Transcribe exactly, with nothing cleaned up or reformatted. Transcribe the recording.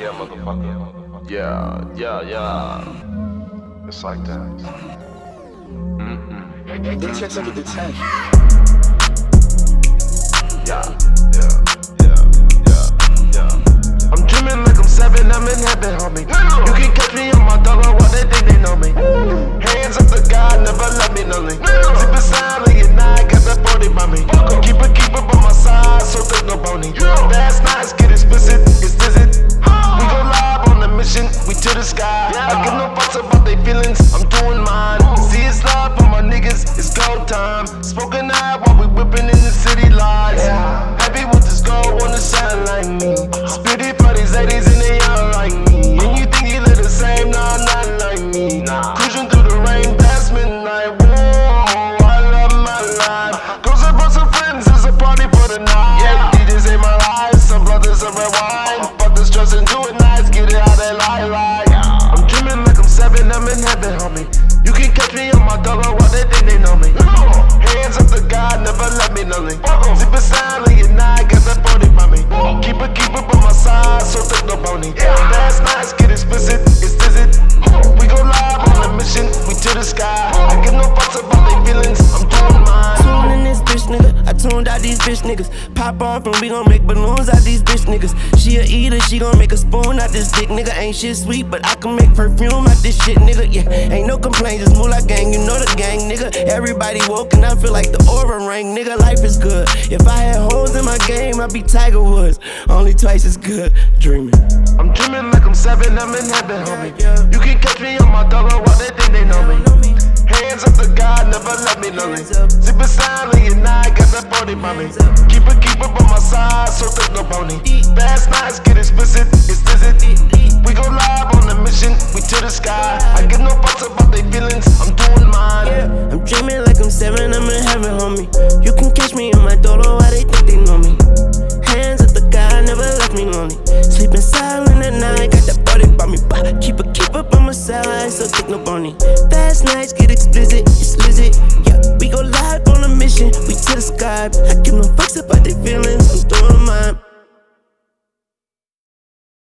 yeah, motherfucker. Yeah, yeah, yeah. It's like that. Mm-mm. They checks under the tent. Yeah, yeah, yeah, yeah, yeah. I'm dreaming like I'm seven, I'm in heaven, homie. You can catch me on my dollar while they think they know me. Hands up to God, never let me lonely. Sippin' silently at night, got that forty by me. Keep it, keep it by my side, so there's no bony. Fast nights get explicit, it's dizzy. We go live on the mission, we to the sky. I give no fucks about they feelings, I'm doing mine. See it's live for my niggas, it's go time. Smoking out while we whipping in the city lights. Happy with this gold, wanna shine like me. Spit it for these ladies and they all like me. And you think you live the same, nah, not like me. Cruising through the rain past midnight, whoa, I love my life. Goes up for some friends, it's a party for the night. Yeah. D Js ain't my life, some brothers are red wine. Fuck the stress and do it nice, get it how they lie, like. I'm dreaming like I'm seven, I'm in heaven, homie. You can catch me on my dollar while they think they know me. Hands up to God, never let me lonely. Sippin' silently at night, got that forty by me. Keep it, keep it by my side, so there's no bony. Fast nights get explicit, it's dizzy. We go live on the mission, we to the sky. I give no fucks about they feelings, I'm doing mine. Tune in this bitch nigga, I tuned out these bitch niggas. Pop off and we gon' make balloons out these bitch niggas. She a eater, she gon' make a spoon out this dick nigga. Ain't shit sweet, but I can make perfume out this shit nigga. Yeah, ain't no complaint, just move like gang, you know the gang nigga. Everybody woke and I feel like the aura ring nigga. Life is good. If I had holes in my game, I'd be Tiger Woods. Only twice as good, dreaming. I'm dreaming like I'm seven, I'm in heaven, homie. You can catch me on my dollar while they think they know me. Hands up to God, never let me lonely. Sippin' silently at night, got that forty by me. Keep it, keep it by my side, so there's no bony. Fast nights get explicit, it's dizzy. We go live on the mission, we to the sky. I give no fucks about they feelings, I'm doing mine. I'm dreaming like I'm seven, I'm in heaven, homie. You can catch me on my dollar while they think they know me. Hands up to God, never left me lonely. Sleeping silent at night, got that body by me. Keep it, keep it by my side, so thick no bony. Fast nights get explicit, it's lizard.